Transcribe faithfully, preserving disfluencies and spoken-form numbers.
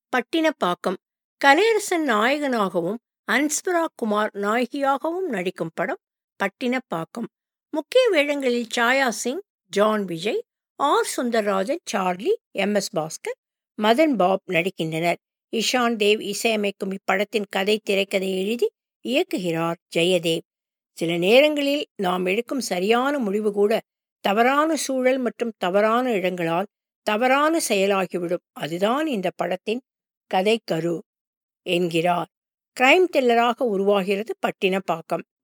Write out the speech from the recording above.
பட்டினப்பாக்கம். கலையரசன் நாயகனாகவும் அன்ஸ்வரா குமார் நாயகியாகவும் நடிக்கும் படம் பட்டினப்பாக்கம். முக்கிய வேடங்களில் Chaya Singh, John Vijay, R Sundarrajan, Charlie, M S Bhaskar, Madhan Bob நடிக்கின்றனர். இஷான் தேவ் இசையமைக்கும் இப்படத்தின் கதை திரைக்கதை எழுதி இயக்குகிறார் ஜெயதேவ். சில நேரங்களில் நாம் எடுக்கும் சரியான முடிவு கூட தவறான சூழல் மற்றும் தவறான இடங்களால் தவறான செயலாகிவிடும். அதுதான் இந்த படத்தின் கதைக்கரு என்கிறார். கிரைம் த்ரில்லராக உருவாகிறது பட்டினப்பாக்கம்.